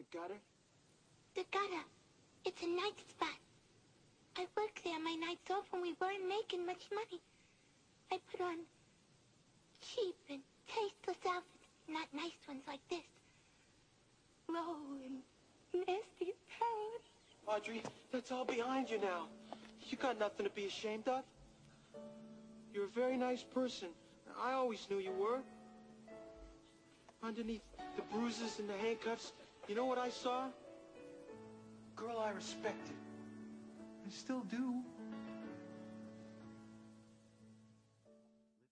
gutter? The gutter. It's a night spot. I worked there my nights off when we weren't making much money. I put on cheap and tasteless outfits, not nice ones like this. Low and nasty talent. Audrey, that's all behind you now. You got nothing to be ashamed of. You're a very nice person. I always knew you were. Underneath the bruises and the handcuffs, you know what I saw? A girl I respected. I still do.